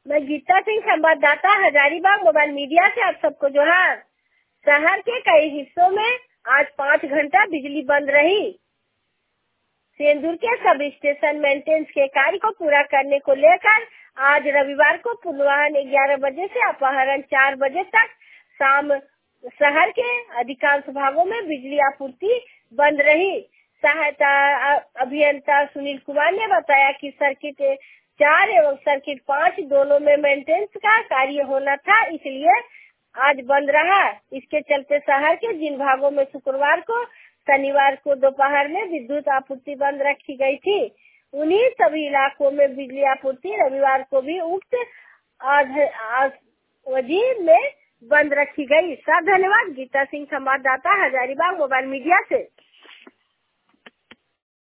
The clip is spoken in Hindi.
मैं गीता सिंह, संवाददाता, हजारीबाग मोबाइल मीडिया से आप सबको जोहार। शहर के कई हिस्सों में आज 5 घंटा बिजली बंद रही। सेंदूर के सब स्टेशन मेंटेनेंस के कार्य को पूरा करने को लेकर आज रविवार को पूर्वाह्न 11 बजे से अपराह्न 4 बजे तक शाम शहर के अधिकांश भागों में बिजली आपूर्ति बंद रही। सहायता अभियंता सुनील कुमार ने बताया कि सर्किट 4 एवं सर्किट 5 दोनों में मेंटेनेंस का कार्य होना था, इसलिए आज बंद रहा। इसके चलते शहर के जिन भागों में शुक्रवार को, शनिवार को दोपहर में विद्युत आपूर्ति बंद रखी गई थी, उन्हीं सभी इलाकों में बिजली आपूर्ति रविवार को भी उक्त अवधि में बंद रखी गई। सब धन्यवाद। गीता सिंह, संवाददाता, हजारीबाग मोबाइल मीडिया से।